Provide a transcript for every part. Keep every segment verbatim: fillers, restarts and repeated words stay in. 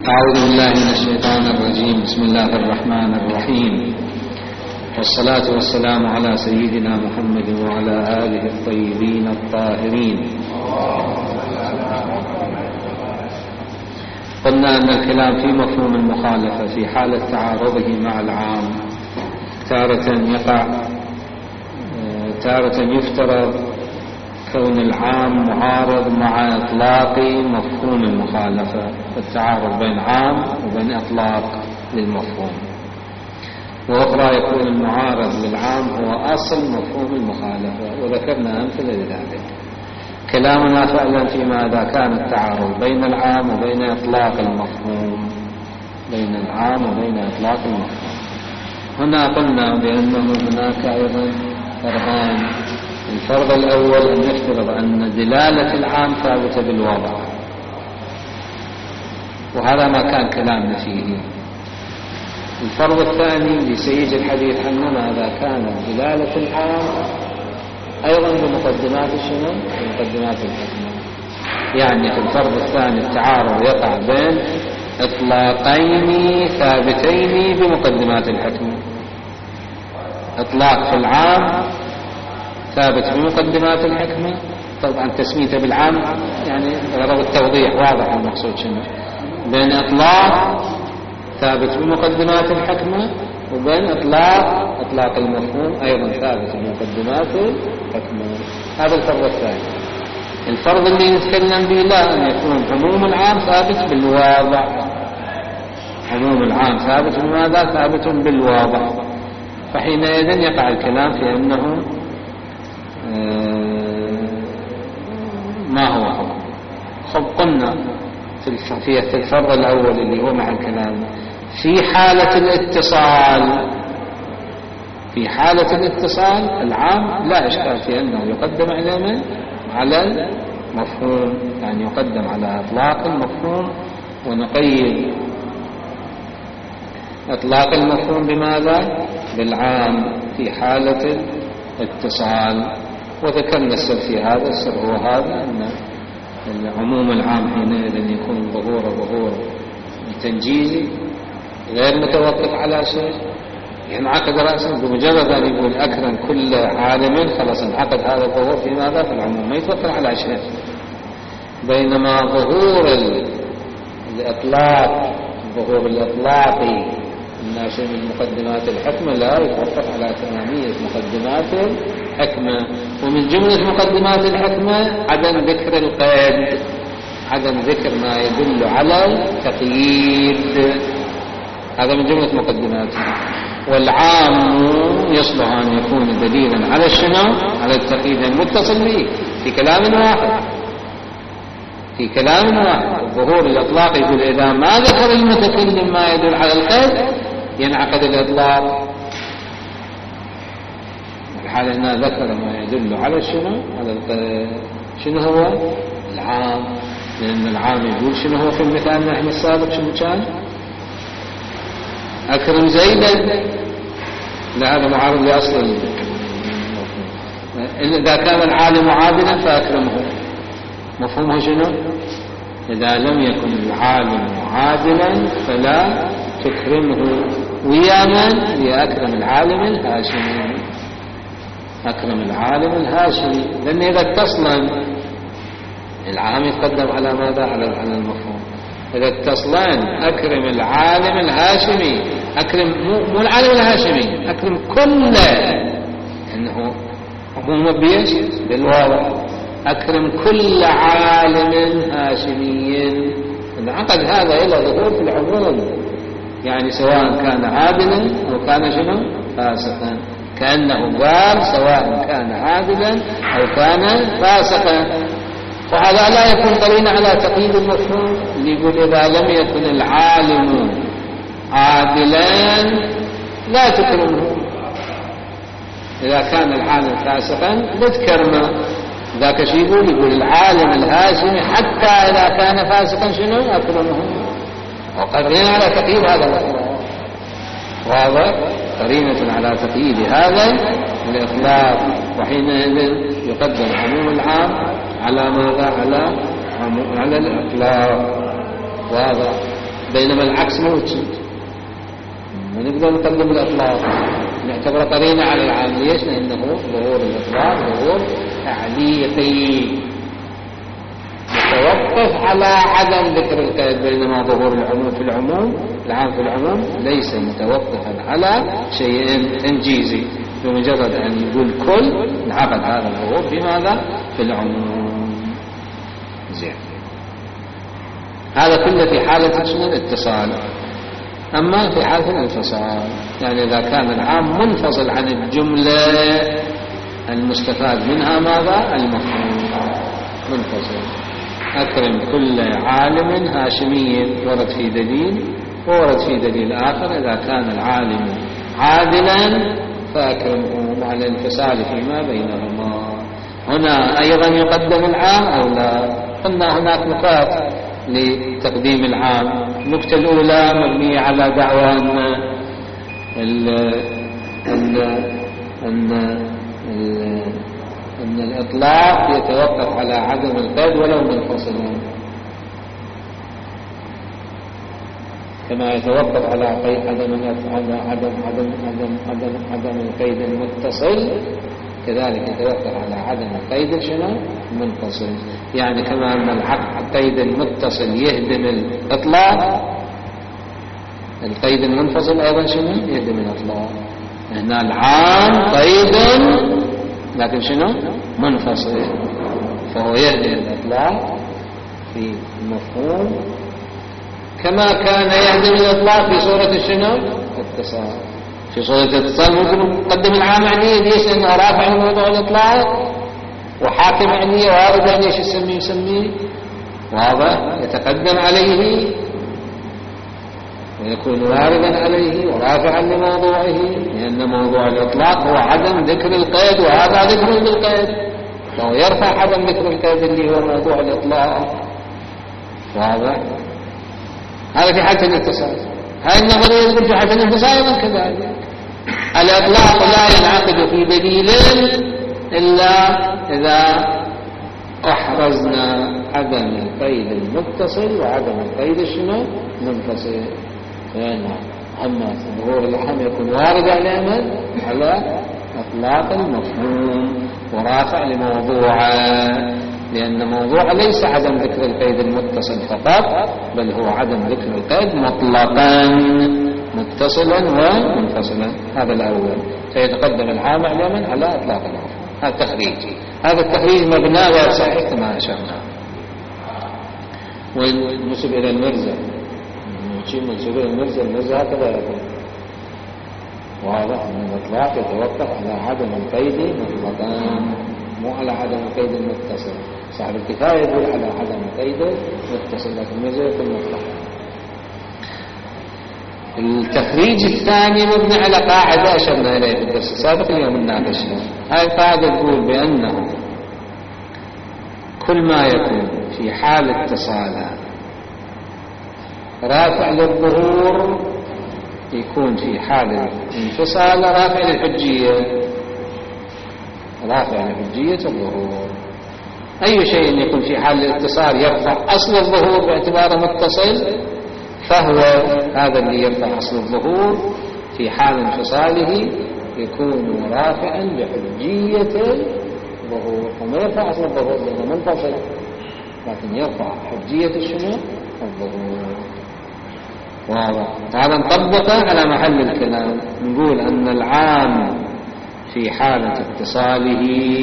أعوذ بالله من الشيطان الرجيم. بسم الله الرحمن الرحيم، والصلاة والسلام على سيدنا محمد وعلى آله الطيبين الطاهرين. قلنا أن الكلام في مفهوم المخالفة في حالة تعارضه مع العام تارة يقع تارة يفترض كون العام معارض مع إطلاق مفهوم المخالفة، التعارض بين عام وبين إطلاق للمفهوم، وأخرى يكون المعارض للعام هو أصل مفهوم المخالفة، وذكرنا أمثلة لذلك. كلامنا فعلا فيما إذا كان التعارض بين العام وبين إطلاق المفهوم بين العام وبين إطلاق المفهوم. هنا قلنا بأنه هناك أيضا فرضان. الفرض الأول أن نفترض أن دلالة العام ثابتة بالوضع، وهذا ما كان كلامنا فيه. الفرض الثاني لسيج الحديث عنه ماذا كان دلالة العام أيضا بمقدمات شنو؟ بمقدمات الحكمة. يعني في الفرض الثاني التعارض يقع بين إطلاقين ثابتين بمقدمات الحكمة. إطلاق في العام ثابت بمقدمات الحكمة، طبعا تسميته بالعام يعني غرض التوضيح، واضح المقصود شنو، بين إطلاق ثابت بمقدمات الحكمة وبين إطلاق إطلاق المفهوم أيضا ثابت بمقدمات الحكمة. هذا الفرض الثاني. الفرض اللي نتكلم به لا، أن يكون عموم العام ثابت بالواضع. عموم العام ثابت بماذا؟ ثابت بالواضع. فحينئذ يقع الكلام في أنه ما هو حكم. خب قلنا في الفرض الأول اللي هو مع الكلام في حالة الاتصال في حالة الاتصال العام لا إشكال في أنه يقدم على من؟ على المفهوم، يعني يقدم على إطلاق المفهوم، ونقيد إطلاق المفهوم بماذا؟ بالعام في حالة الاتصال. وذكرنا السر في هذا. السر هو هذا، أن عموم العام حينئذ يكون ظهور ظهور تنجيزي غير متوقف على شيء، ينعقد رأسا بمجرد أن يقول أكرم كل عالم خلاص انعقد هذا الظهور في ماذا؟ في العموم، ما يتوقف على شيء. بينما ظهور الإطلاق ظهور الإطلاقي الناشئ من مقدمات الحكمة لا يتوقف على تمامية مقدمات الحكمة. ومن جملة مقدمات الحكمة عدم ذكر القيد، عدم ذكر ما يدل على التقييد، هذا من جملة مقدماته. والعام يصلح أن يكون دليلا على الشنو؟ على التقييد المتصل به في كلام واحد في كلام واحد. الظهور الإطلاق يقول إذا ما ذكر المتكلم ما يدل على القيد ينعقد الإطلاق. الحالة أنه ذكر ما يدل على شنو؟ على القيد. شنو هو؟ العام. لأن العام يقول شنو هو في المثال نحن السابق شنو كان؟ أكرم زيدا، لا هذا معارض لأصل المفهوم. إذا كان العالم عادلا فأكرمه، مفهومه شنو؟ إذا لم يكن العالم عادلا فلا تكرمه. ويا من؟ ويأكرم العالم الهاشمي، أكرم العالم الهاشمي. لأن إذا اتصلا العام يتقدم على ماذا؟ على المفهوم. إذا اتصلان أكرم العالم الهاشمي، أكرم مو العالم الهاشمي، أكرم كله، إنه عموما بيش بالواضع. أكرم كل عالم هاشمي، انعقد هذا إلى ظهور في العموم، يعني سواء كان عادلا أو كان شنو؟ فاسقا. كأنه قال سواء كان عادلا أو كان فاسقا. وهذا لا يكون قرينا على تقييد المفهوم اللي يقول إذا لم يكن العالم عادلا لا تكرمه، إذا كان العالم فاسقا لا تكرمه. ذاك شيء يقول يقول العالم الهاشمي حتى إذا كان فاسقا شنو؟ أكرمه. وقرينا على تقييد هذا الإطلاق، واضح؟ قرينة على تقييد هذا الإطلاق. وحينئذ يقدم عموم العام على ماذا؟ على على الإطلاق، واضح؟ بينما العكس موجود. ونقدر نقدم الإطلاق نعتبر قرينة على العام. ليش؟ لأنه ظهور الإطلاق ظهور تعليقي يتوقف على عدم ذكر القيد، بينما ظهور العموم في العموم العام في العموم ليس متوقفا على شيء تنجيزي، بمجرد أن يقول كل انعقد هذا الظهور بماذا؟ في العموم. زين، هذا كله في حالة شنو؟ الاتصال. أما في حالة الانفصال، يعني إذا كان العام منفصل عن الجملة المستفاد منها ماذا؟ المفهوم منفصل. أكرم كل عالم هاشمي ورد في دليل، وورد في دليل آخر إذا كان العالم عادلا فأكرمه مع الانفصال فيما بينهما. هنا أيضا يقدم العام أو لا؟ قلنا هناك نقاط لتقديم العام. النقطة الأولى مبنية على دعوى أن ال أن أن أن الإطلاق يتوقف على عدم القيد ولو منفصلا، كما يتوقف على قيد عدم عدم عدم عدم عدم عدم القيد المتصل، كذلك يتوقف على عدم القيد شنو؟ منفصل. يعني كما أن القيد المتصل يهدم الإطلاق، القيد المنفصل أيضا شنو؟ يهدم الإطلاق. هنا العام قيد لكن شنو؟ منفصل، فهو يهدم الإطلاق في المفهوم كما كان يهدم الإطلاق في صورة شنو؟ الاتصال. في صورة الاتصال ممكن نقدم العام عنية. ليش؟ لأنه رافع موضوع الإطلاق، وحاكم عنية وارد عنية شو يسميه يسميه واضح، يتقدم عليه ويكون واردا عليه ورافعا لموضوعه، لأن موضوع الإطلاق هو عدم ذكر القيد، وهذا ذكر للقيد، فهو يرفع عدم ذكر القيد اللي هو موضوع الإطلاق. واضح؟ هذا في حالة الاتصال. هاي النظرية يقول في حالة الانفصال أيضا كذلك. الإطلاق لا ينعقد في دليل إلا إذا أحرزنا عدم القيد المتصل وعدم القيد شنو؟ منفصل. فهنا أما ظهور العام يكون وارد على على إطلاق المفهوم ورافع لموضوعه، لأن موضوع ليس عدم ذكر القيد المتصل فقط، بل هو عدم ذكر القيد مطلقا متصلا ومنفصلا. هذا الأول. فيتقدم العام علما على إطلاق المفهوم. هذا تخريج. هذا التخريج مبنى غير صحيح كما أشرنا. والنسب إلى المرزا شيء منسوب إلى المرزا، المرزا هكذا يقول. واضح أن الإطلاق يتوقف على عدم القيد مطلقا، مو على عدم القيد المتصل. صاحب الكفاية يقول على عدم القيد المتصل، لكن المرزا يقول مطلقا. التخريج الثاني مبني على قاعدة أشرنا إليه في الدرس السابق اليوم نناقشها. هذه القاعدة تقول بأنه كل ما يكون في حال اتصال رافع للظهور يكون في حال الانفصال رافع للحجية، رافع لحجية الظهور. أي شيء يكون في حال الاتصال يرفع أصل الظهور باعتباره متصل، فهو هذا اللي يرفع أصل الظهور في حال انفصاله يكون رافعا لحجية الظهور. وما يرفع أصل الظهور لأنه منفصل، لكن يرفع حجية شنو؟ الظهور. واضح؟ هذا نطبقه على محل الكلام. نقول أن العام في حالة اتصاله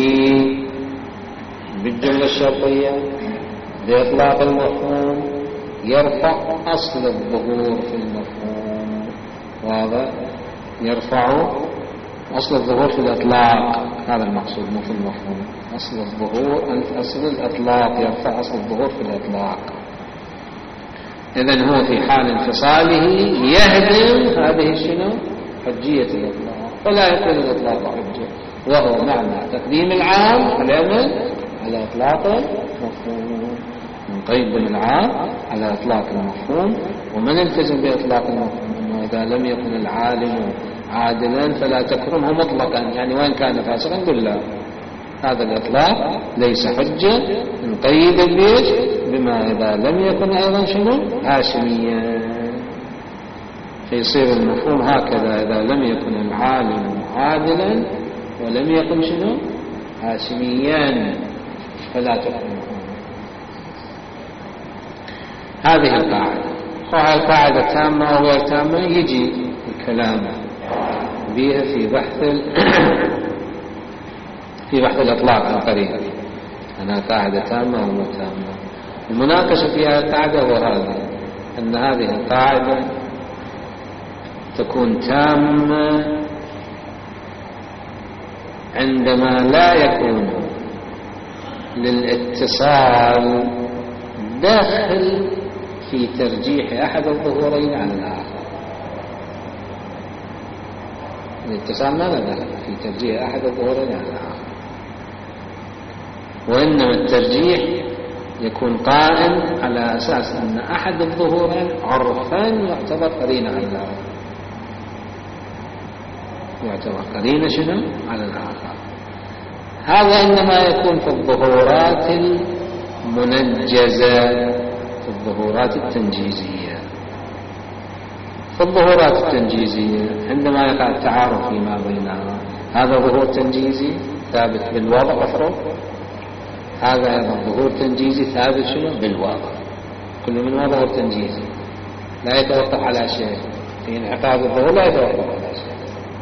بالجملة الشرطية بإطلاق المفهوم يرفع أصل الظهور في المفهوم. واضح؟ يرفع أصل الظهور في الإطلاق، هذا المقصود مو في المفهوم. أصل الظهور أصل الإطلاق يرفع أصل الظهور في الإطلاق. إذن هو في حال انفصاله يهدم هذه شنو؟ حجية الإطلاق، فلا يكون الإطلاق حجة، وهو معنى تقديم العام العمل على إطلاق المفهوم. نقدم العام على إطلاق المفهوم ومن التزم بإطلاق المفهوم. وإذا لم يكن العالم عادلا فلا تكرمه مطلقا، يعني وإن كان فاسقا قل لا، هذا الإطلاق ليس حجة. نقيد بيش بما إذا لم يكن أيضا شنو؟ هاشميا. فيصير المفهوم هكذا: إذا لم يكن العالم عادلا ولم يكن شنو هاشميا فلا تحكم. هذه القاعدة. وهذه القاعدة تامة أو غير تامة يجي الكلام بها في بحث في بحث الإطلاق القريب، أنها قاعدة تامة أو غير تامة. المناقشة في هذه القاعدة هو هذا، أن هذه القاعدة تكون تامة عندما لا يكون للاتصال داخل في ترجيح أحد الظهورين على الآخر. الاتصال ما له دخل في ترجيح أحد الظهورين على الآخر، وإنما الترجيح يكون قائم على أساس أن أحد الظهورين عرفا يعتبر قرينة على الآخر، يعتبر قرينة شنو على الآخر. هذا إنما يكون في الظهورات المنجزة، في الظهورات التنجيزية. في الظهورات التنجيزية عندما يقع التعارف فيما بينها، هذا ظهور تنجيزي ثابت بالوضع أفرض، هذا أيضا ظهور تنجيزي ثابت شنو بالوضع. كل من ظهور تنجيزي لا يتوقف على شيء، في انعقاد الظهور لا يتوقف على شيء.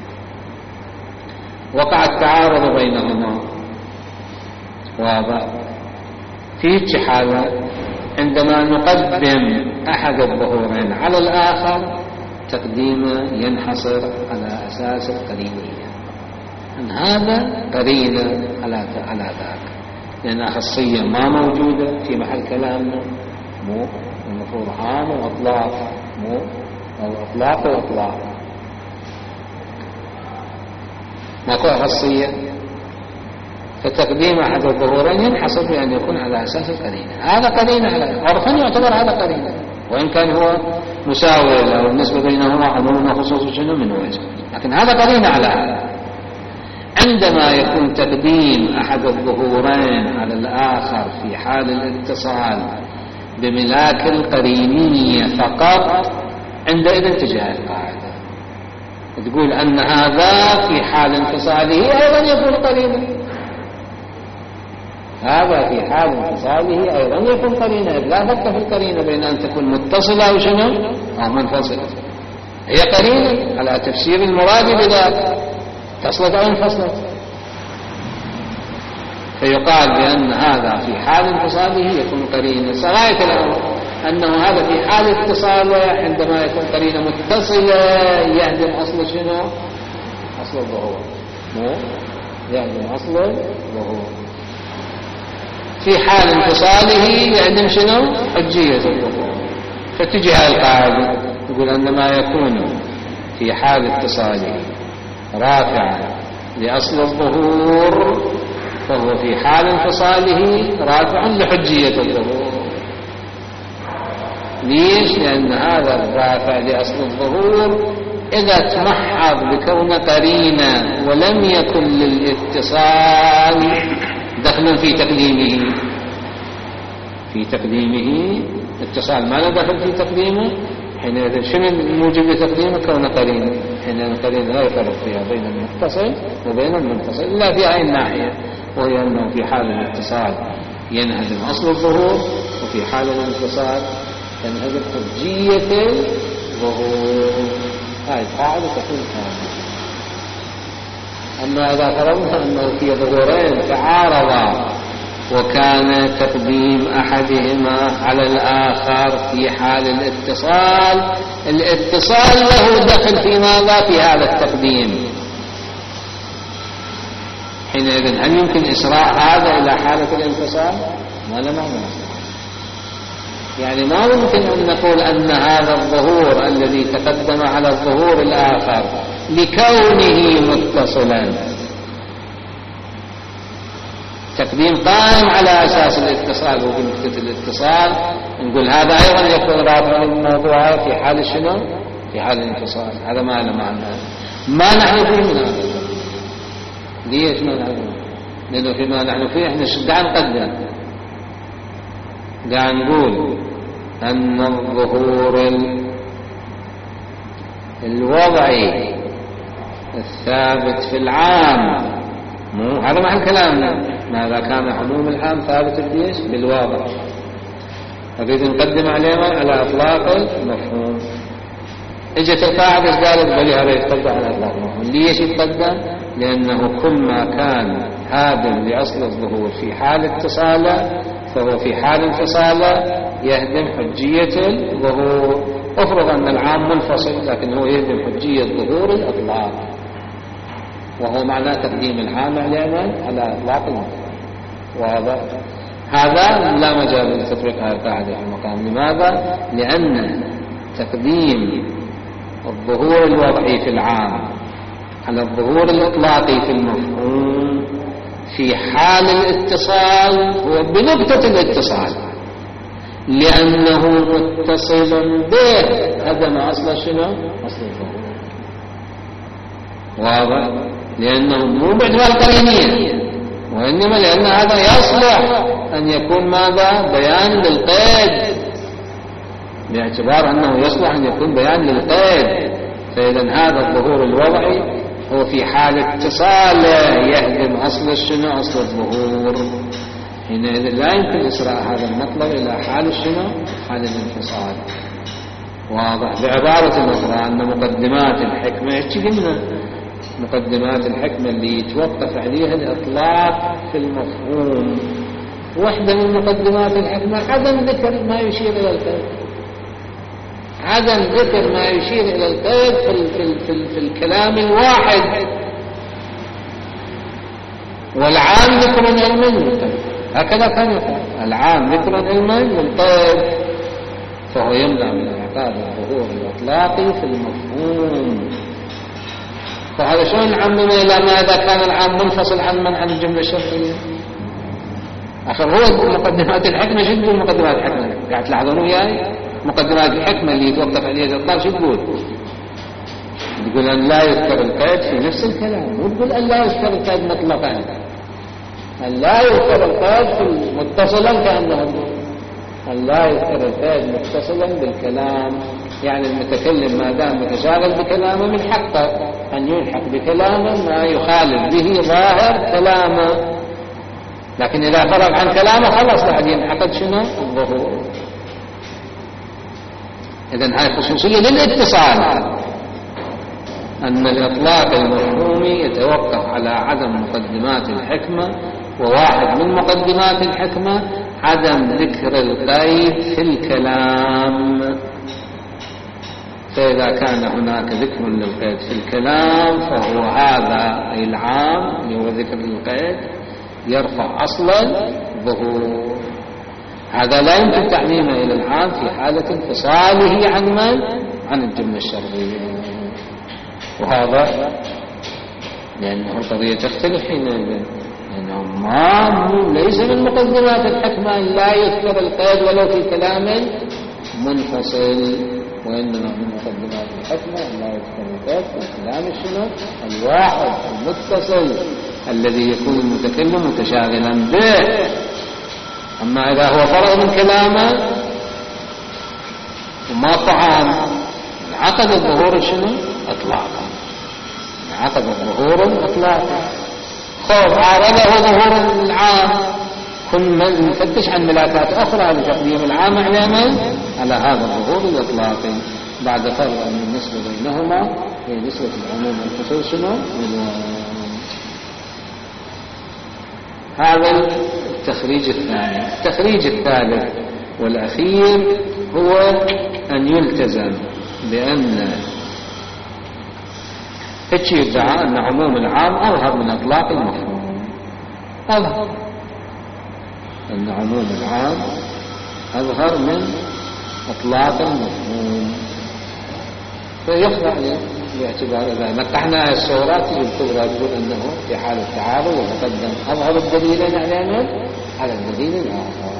وقع التعارض بينهما واضح. في حالة عندما نقدم أحد الظهورين على الآخر تقديمه ينحصر على أساس القرينية، أن هذا قرينة على على ذاك، لأن أخصية ما موجودة في محل كلامنا، مو المفروض عام وإطلاق، مو أو إطلاق وإطلاق، ماكو أخصية. فتقديم أحد الظهورين ينحصر بأن يكون على أساس القرينة. هذا قرينة على عرفا يعتبر هذا قرينة، وإن كان هو مساوي له النسبة بينهما عموم وخصوص شنو من وجه، لكن هذا قرينة على هذا. عندما يكون تقديم أحد الظهورين على الآخر في حال الاتصال بملاك القرينية فقط، عندئذ تجاه القاعدة تقول أن هذا في حال انفصاله أيضا يكون قرينة، هذا في حال انفصاله أيضا يكون قرينة. لا فرق في القرينة بين أن تكون متصلة أو شنو أو منفصلة، هي قرينة على تفسير المراد بذلك، اتصلت أو انفصلت. فيقال بأن هذا في حال انفصاله يكون قرينة. سغاية الأمر أنه هذا في حال اتصاله عندما يكون قرينة متصلة يهدم أصل شنو أصل الظهور، مو يهدم أصل الظهور. في حال انفصاله يهدم شنو حجية الظهور. فتجي هذه القاعدة يقول أن ما يكون في حال اتصاله رافعا لأصل الظهور فهو في حال انفصاله رافع لحجية الظهور. ليش؟ لأن هذا الرافع لأصل الظهور إذا تمحض بكون قرينة ولم يكن للاتصال دخل في تقديمه، في تقديمه اتصال ما له دخل في تقديمه، حينئذ شنو الموجب لتقديمه؟ كون قرينة. حينئذ القرينة لا يفرق فيها بين المتصل وبين المنفصل إلا في هذه الناحية، وهي أنه في حال الاتصال ينهدم أصل الظهور، وفي حال الانفصال تنهدم حجية الظهور. هذه القاعدة تكون كاملة. أما إذا فرضنا أنه في ظهورين تعارضا وكان تقديم أحدهما على الآخر في حال الاتصال، الاتصال له دخل في ماذا؟ في هذا التقديم. حينئذ هل يمكن إسراء هذا إلى حالة الانفصال؟ ما له معنى. يعني ما يمكن أن نقول أن هذا الظهور الذي تقدم على الظهور الآخر لكونه متصلا تقديم قائم على أساس الاتصال وبنقطة الاتصال، نقول هذا أيضا يكون رابع الموضوع في حال شنو؟ في حال الانفصال. هذا ما له معنى. ما نحن فيه من هذا. ليش ما نحن؟ لأنه فيما نحن فيه احنا شدع نقدم، قاعد نقول أن الظهور الوضعي الثابت في العام، مو هذا معنى كلامنا. ماذا كان عموم العام ثابت بإيش؟ بالواضع. أريد نقدم عليه على إطلاق المفهوم. اجت القاعدة قالت بلي هذا يتقدم على إطلاق المفهوم. ليش يتقدم؟ لأنه كل ما كان هادم لأصل الظهور في حال اتصاله فهو في حال انفصاله يهدم حجية الظهور. افرض أن العام منفصل لكن هو يهدم حجية ظهور الإطلاق، وهو معناه تقديم العام على إطلاق المفهوم. واضح؟ هذا لا مجال لتطبيق هذه القاعدة في المقام. لماذا؟ لأن تقديم الظهور الوضعي في العام على الظهور الإطلاقي في المفهوم في حال الاتصال هو بنقطة الاتصال، لأنه متصل به هدم أصل شنو؟ أصل الظهور. واضح؟ لأنه مو باعتبار قرينية، وإنما لأن هذا يصلح أن يكون ماذا؟ بيان للقيد، باعتبار أنه يصلح أن يكون بيان للقيد. فإذا هذا الظهور الوضعي هو في حال اتصاله يهدم أصل الشنو؟ أصل الظهور. حينئذ لا يمكن إسراء هذا المطلب إلى حال الشنو؟ حال الانفصال. واضح؟ بعبارة أخرى أن مقدمات الحكمة ايش قلنا؟ مقدمات الحكمة اللي يتوقف عليها الإطلاق في المفهوم، واحدة من مقدمات الحكمة عدم ذكر ما يشير إلى القيد، عدم ذكر ما يشير إلى القيد في, في, في, في الكلام الواحد، والعام ذكر علما للقيد. هكذا كان يقول العام ذكر علما للقيد، فهو يمنع من اعتقاد الظهور الإطلاقي في المفهوم. فهذا شلون نعمم إلى ما إذا كان العام منفصل عن من عن الجملة الشرطية؟ أخر هو مقدمات الحكمة. شو تقول مقدمات الحكمة؟ قاعد تلاحظون وياي مقدمات الحكمة اللي يتوقف عليها الإطلاق شو تقول؟ تقول أن لا يذكر القيد في نفس الكلام، وتقول أن لا يذكر القيد مطلقا، أن لا يذكر القيد في متصلا كأنه أن لا يذكر القيد متصلا بالكلام. يعني المتكلم ما دام متشاغل بكلامه من حقه أن يلحق بكلامه ما يخالف به ظاهر كلامه، لكن إذا فرغ عن كلامه خلص بعد ينعقد شنو؟ الظهور. إذن هاي خصوصية للاتصال، أن الإطلاق المفهومي يتوقف على عدم مقدمات الحكمة، وواحد من مقدمات الحكمة عدم ذكر القيد في الكلام. فإذا كان هناك ذكر للقيد في الكلام فهو هذا أي العام اللي هو ذكر للقيد يرفع أصلا ظهور. هذا لا يمكن تعميمه إلى العام في حالة انفصاله عن من؟ عن الجملة الشرعية. وهذا لأنه القضية تختلف حينئذ، لأنه ما ليس من مقدمات الحكمة أن لا يذكر القيد ولو في كلام منفصل، وإنما من مقدمات الحكمة أن لا يذكر القيد في الكلام الشنو؟ الواحد المتصل الذي يكون المتكلم متشاغلا به. أما إذا هو فرغ من كلامه وما طعام عقد الظهور شنو؟ إطلاقا، عقد الظهور إطلاقا. خوف عارضه ظهور العام، كن نفتش عن ملاكات أخرى لتقديم العام على من؟ على هذا الظهور الإطلاقي بعد فرق من النسبة بينهما هي نسبة العموم والخصوص شنو؟ هذا التخريج الثاني. التخريج الثالث والأخير هو أن يلتزم بأن هيك يدعى أن عموم العام أظهر من إطلاق المفهوم، أظهر أن عموم العام أظهر من إطلاق المفهوم، فيخضع باعتبار إذا متحنا الصورات تجي الكبرى تقول أنه في حال التعارض يتقدم أظهر الدليلين على من؟ على الدليل الآخر،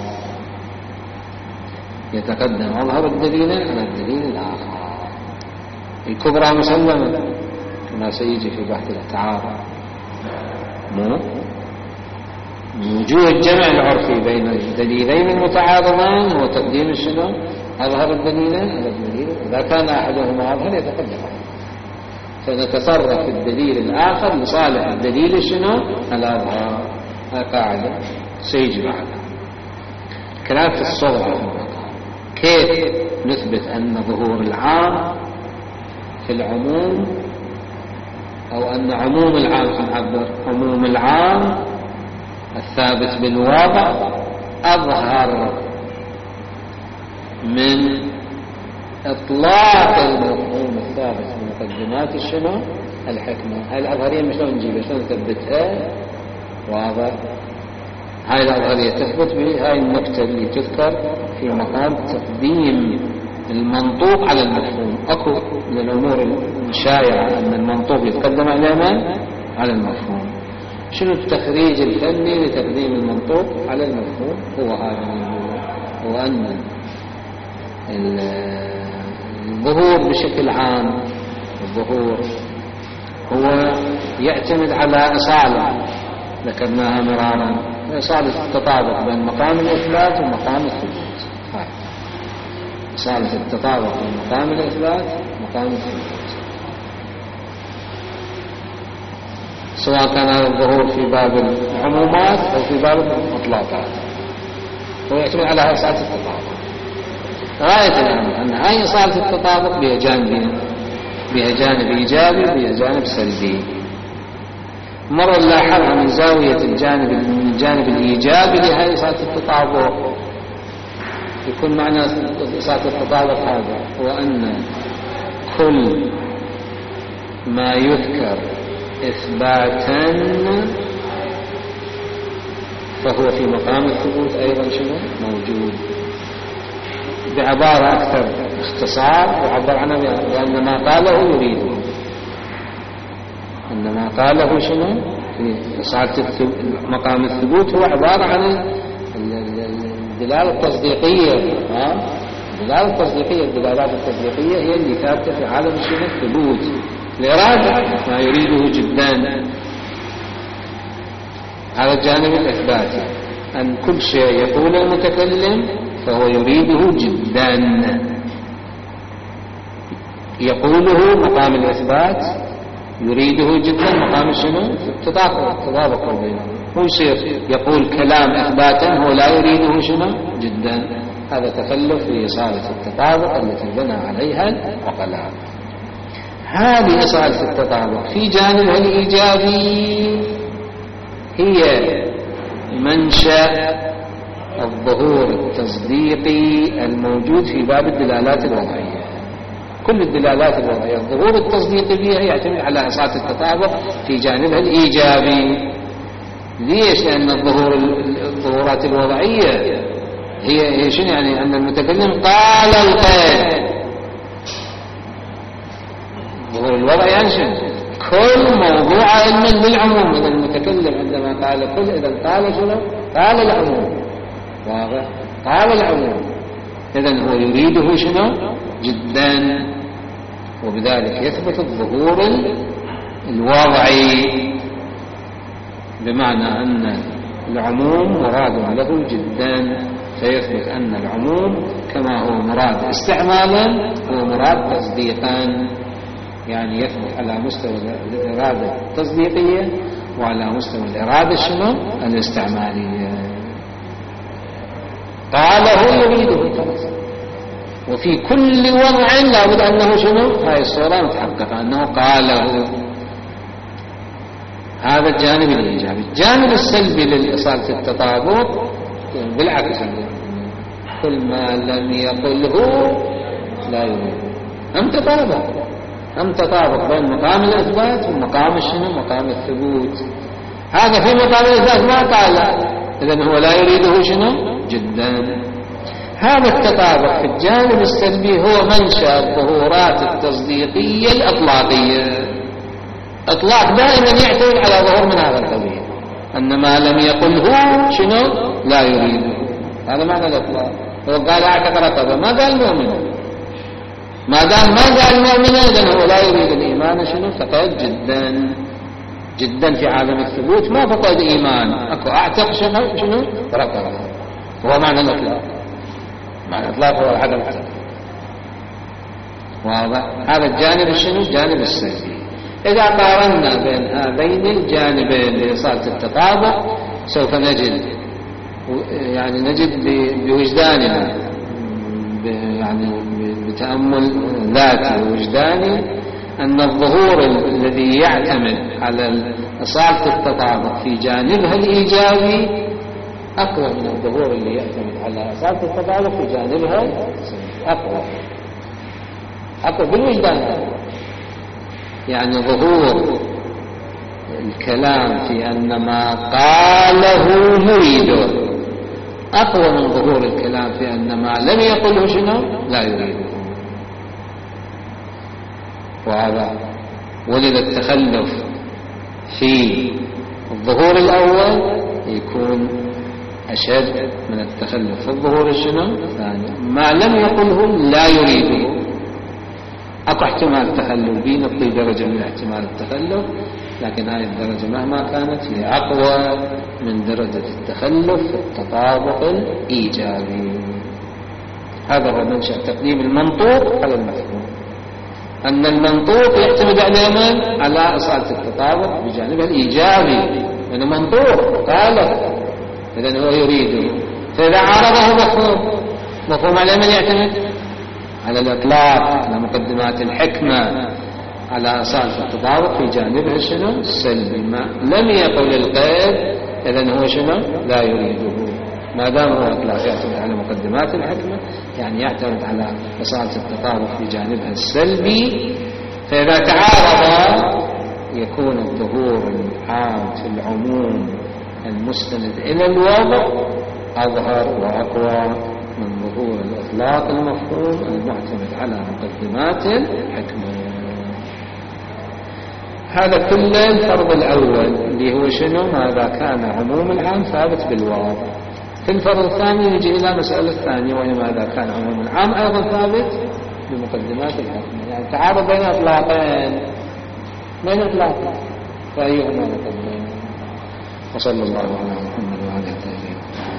يتقدم أظهر الدليلين على الدليل الآخر. الكبرى مسلمة كما سيجي في بحث التعارض، مو وجوه الجمع العرفي بين الدليلين المتعارضين وتقديم الشنو؟ أظهر الدليلين على الدليل. إذا كان أحدهما أظهر يتقدم فنتصرف في الدليل الآخر لصالح الدليل شنو؟ الأظهر. هذه قاعدة سيجي بعدها كلام في الصغرى. كيف نثبت أن ظهور العام في العموم، أو أن عموم العام نعبر عموم العام الثابت بالواقع أظهر من إطلاق المفهوم الثابت في مقدمات الشنو؟ الحكمة. هاي الأظهرية مش شلون نجيبها، شلون نثبتها؟ واضح. هاي الأظهرية تثبت بهاي النكتة اللي تذكر في مقام تقديم المنطوق على المفهوم. أكو من الأمور الشائعة أن المنطوق يتقدم على من؟ على المفهوم. شنو التخريج الفني لتقديم المنطوق على المفهوم؟ هو هذا، هو أن الظهور بشكل عام، الظهور هو يعتمد على أصالة ذكرناها مرارا، أصالة التطابق بين مقام الإثبات ومقام الثبوت. أصالة التطابق بين مقام الإثبات ومقام الثبوت، سواء كان هذا الظهور في باب العمومات أو في باب الإطلاقات، هو يعتمد على أصالة التطابق. غاية الأمر أن هاي أصالة التطابق بها جانبين، بها جانب إيجابي وبها جانب سلبي. مرة نلاحظها من زاوية الجانب من الجانب الإيجابي لهاي أصالة التطابق، يكون معنى أصالة التطابق هذا هو أن كل ما يذكر إثباتا فهو في مقام الثبوت أيضا شنو موجود. بعبارة أكثر اختصار وعبر عنه بأن ما قاله يريده، أن ما قاله شنو في صعدة مقام الثبوت هو عبارة عن الدلالة التصديقية. الدلالة التصديقية، الدلالات التصديقية هي اللي ثابتة في عالم شنو الثبوت. الإرادة ما يريده جدا، هذا الجانب الإثباتي، أن كل شيء يقول المتكلم فهو يريده جدا، يقوله مقام الإثبات يريده جدا مقام شنو التطابق، التطابق بينهم. هو يصير يقول كلام إثباتا هو لا يريده شنو جدا. هذا تخلف في إصالة التطابق التي بنى عليها العقلاء. هذه إصالة التطابق في جانبها الإيجابي هي منشأ الظهور التصديقي الموجود في باب الدلالات الوضعية. كل الدلالات الوضعية الظهور التصديقي فيها يعتمد على إصالة التطابق في جانبها الإيجابي. ليش؟ لأن الظهور الظهورات الوضعية هي شنو يعني؟ أن المتكلم قال القيد. الظهور الوضعي يعني شنو؟ كل موضوع علم بالعموم من المتكلم عندما قال كل، إذا قال شنو؟ قال العموم. واضح؟ قال العموم، إذن هو يريده شنو جدا، وبذلك يثبت الظهور الوضعي، بمعنى أن العموم مراد له جدا، فيثبت أن العموم كما هو مراد استعمالا هو مراد تصديقا، يعني يثبت على مستوى الإرادة التصديقية وعلى مستوى الإرادة شنو الاستعمالية. قاله يريده خلاص، وفي كل وضع لابد أنه شنو هاي الصورة متحققة أنه قاله. هذا الجانب الإيجابي. الجانب السلبي للإصالة التطابق بالعكس، كل ما لم يقله لا يريده. أم تطابق أم تطابق بين مقام الإثبات ومقام الشنو مقام الثبوت. هذا في مقام الإثبات ما قال، إذن هو لا يريده شنو جدا. هذا التطابق في الجانب السلبي هو منشأ الظهورات التصديقية الإطلاقية. إطلاق دائما يعتمد على ظهور من هذا القبيل، أن ما لم يقله شنو لا يريده. هذا معنى الإطلاق. هو قال أعتق رقبة ما قال مؤمنا، ما دام ما قال مؤمنا إذن هو لا يريد الإيمان شنو فقد جدا جدا. في عالم الثبوت ما فقد إيمان، أكو أعتق شنو شنو رقبة، هو معنى الإطلاق. معنى الإطلاق هو عدم التطابق. واضح؟ هذا الجانب الشنو الجانب السلبي. إذا قارنا بين هذين الجانبين لإصالة التطابق سوف نجد يعني نجد بوجداننا يعني بتأمل ذاتي ووجداني أن الظهور الذي يعتمد على إصالة التطابق في جانبها الإيجابي أقوى من الظهور اللي يعتمد على إصالة التطابق في جانبها أقوى أقوى بالوجدان. يعني ظهور الكلام في أن ما قاله يريده أقوى من ظهور الكلام في أن ما لم يقله شنو لا يريده. وهذا ولد التخلف في الظهور الأول يكون أشد من التخلف في الظهور الشنو الثاني. ما لم يقله لا يريده أقوى احتمال تخلف به نقضي درجة من احتمال التخلف، لكن هذه الدرجة مهما كانت هي أقوى من درجة التخلف في التطابق الإيجابي. هذا هو منشأ تقديم المنطوق على المفهوم، أن المنطوق يعتمد على من؟ على إصالة التطابق بجانبه الإيجابي، لأنه منطوق قال إذن هو يريده. فإذا عارضه مفهوم، مفهوم على من يعتمد؟ على الإطلاق، على مقدمات الحكمة، على إصالة التطابق في جانبه شنو السلبي. ما لم يقل القيد إذن هو شنو لا يريده. ما دام هو إطلاق يعتمد على مقدمات الحكمة يعني يعتمد على إصالة التطابق في جانبها السلبي. فإذا تعارض يكون الظهور العام في العموم المستند إلى الوضع أظهر وأقوى من ظهور الإطلاق المفهوم المعتمد على مقدمات الحكمة. هذا كله الفرض الأول اللي هو شنو؟ ماذا كان عموم العام ثابت بالواضع. في الفرض الثاني نجي إلى مسألة الثانية وهي ماذا كان عموم العام أيضا ثابت بمقدمات الحكمة. يعني تعارض بين إطلاقين، بين إطلاقين فأيهما نقدم؟ وصلى الله على محمد وعلى آله وصحبه.